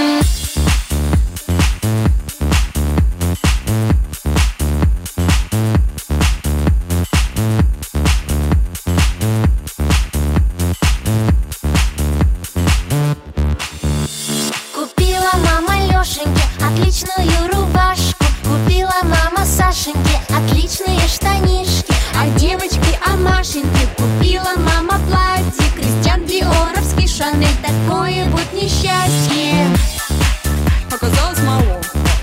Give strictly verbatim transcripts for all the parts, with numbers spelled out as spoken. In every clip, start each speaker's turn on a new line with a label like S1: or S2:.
S1: отличную рубашку, купила мама Сашеньке отличные штанишки, а девочке, а Машеньке купила мама платье Кристиан Диоровский, Шанель. Такое вот несчастье.
S2: Оказалось мало.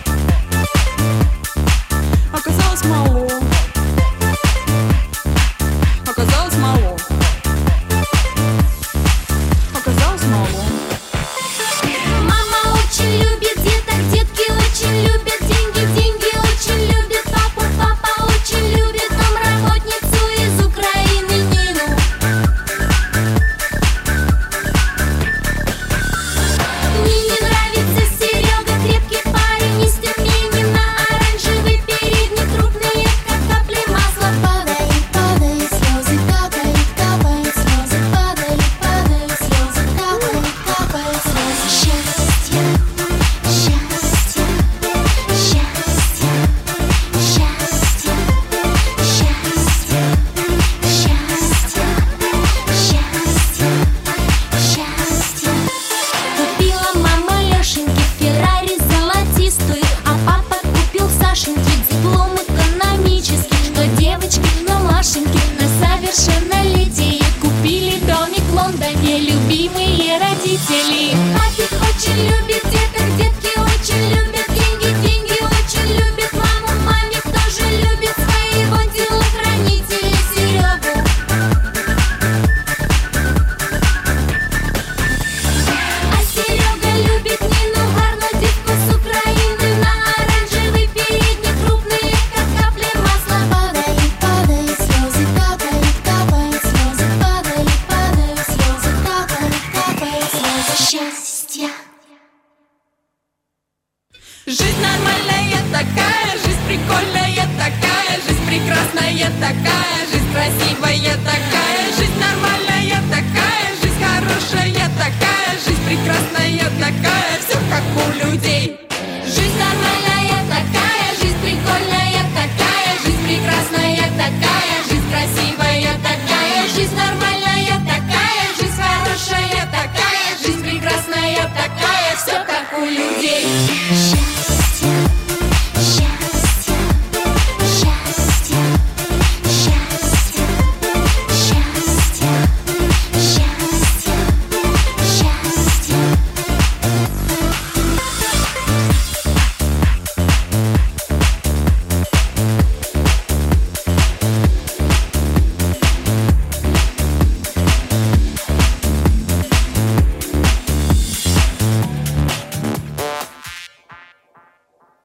S2: Оказалось мало. Оказалось мало. Оказалось мало.
S1: Мама очень любит деток, детки очень любят деньги, деньги очень любят папу, папа очень любит домработницу из Украины Нину. Нине нравится Серега, крепкий парень из Тюмени, на оранжевый передник, крупные, как капли масла. Падают, падают слезы, капают, капают слезы, падают, падают слезы, капают, капают слезы. Счастье, счастье, счастье, счастье, счастье, счастье, счастье, счастье. Купила мама Лешеньке Феррари золотистую, а папа купил Сашеньке диплом экономический. Что девочке, что Машеньке на совершеннолетие купили домик в Лондоне любимые родители. Папик очень любит деток, детки очень любят деньги, деньги очень любят маму, мамик тоже любит своего телохранителя Серегу. А Серега любит Нину, гарну девку с Украины, на оранжевый передник, крупные, как капли масла. Падают, падают слезы, капают, капают слезы, падают, падают слезы, капают, капают слезы. Счастье.
S2: Жизнь нормальная такая, жизнь прикольная такая, жизнь прекрасная такая, жизнь красивая такая, жизнь нормальная такая, жизнь хорошая такая, жизнь прекрасная такая, все как у людей.
S1: Жизнь нормальная такая, жизнь прикольная такая, жизнь прекрасная такая, жизнь красивая такая, жизнь нормальная такая, жизнь хорошая такая, жизнь прекрасная такая, все как у людей.